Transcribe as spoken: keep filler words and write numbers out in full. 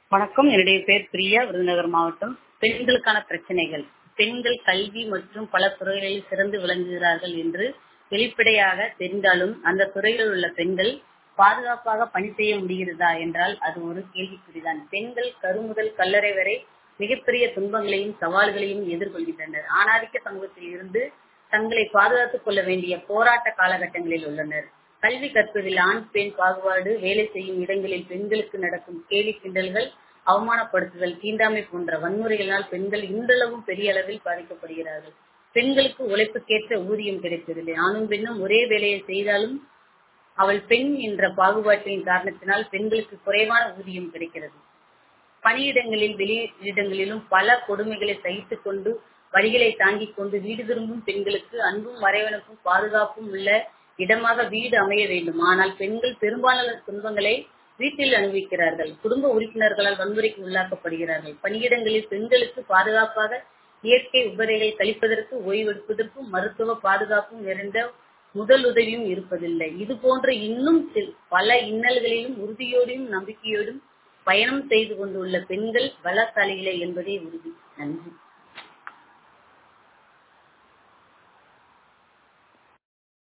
வணக்கம். என்னுடைய பேர் பிரியா, விருதுநகர் மாவட்டம். பெண்களுக்கான பிரச்சனைகள். பெண்கள் கல்வி மற்றும் பல துறைகளில் சிறந்து விளங்குகிறார்கள் என்று வெளிப்படையாக தெரிந்தாலும் அந்த துறைகளில் உள்ள பெண்கள் பாதுகாப்பாக பணி செய்ய முடிகிறதா என்றால் அது ஒரு கேள்விக்குறிதான். பெண்கள் கரு முதல் கல்லறை வரை மிகப்பெரிய துன்பங்களையும் சவால்களையும் எதிர்கொள்கின்றனர். ஆணாதிக்க சமூகத்தில் இருந்து தங்களை பாதுகாத்துக் கொள்ள வேண்டிய போராட்ட காலகட்டங்களில் உள்ளனர். கல்வி கற்பதில் ஆண் பெண் பாகுபாடு, வேலை செய்யும் இடங்களில் பெண்களுக்கு நடக்கும் கேலி கிண்டல்கள், அவமானப்படுத்துதல், தீண்டாமை போன்ற வன்முறைகளால் பெண்கள் இன்றளவும் பெரிய அளவில் பாதிக்கப்படுகிறார்கள். பெண்களுக்கு உழைப்புக்கேற்ற ஊதியம் கிடைப்பதில்லை. ஆணும் பெண்ணும் ஒரே வேலையை செய்தாலும் அவள் பெண் என்ற பாகுபாட்டின் காரணத்தினால் பெண்களுக்கு குறைவான ஊதியம் கிடைக்கிறது. பணியிடங்களில் வெளியிடங்களிலும் பல கொடுமைகளை சகித்துக் கொண்டு வழிகளை தாங்கிக் கொண்டு வீடு திரும்பும் பெண்களுக்கு அன்பும் மறைவனுக்கும் பாதுகாப்பும் உள்ள இடமாக வீடு அமைய வேண்டும். ஆனால் பெண்கள் பெரும்பாலான துன்பங்களை வீட்டில் அனுபவிக்கிறார்கள். குடும்ப உறுப்பினர்களால் வன்முறைக்கு உள்ளாக்கப்படுகிறார்கள். பணியிடங்களில் பெண்களுக்கு பாதுகாப்பாக இயற்கை உபதைகள் கழிப்பதற்கு, ஓய்வெடுப்பதற்கும் மருத்துவ பாதுகாப்பும் நிறைந்த முதலுதவியும் இருப்பதில்லை. இது போன்ற இன்னும் பல இன்னல்களிலும் உறுதியோடும் நம்பிக்கையோடும் பயணம் செய்து கொண்டுள்ள பெண்கள் பலசாலிகளே என்பதே உறுதி. நன்றி.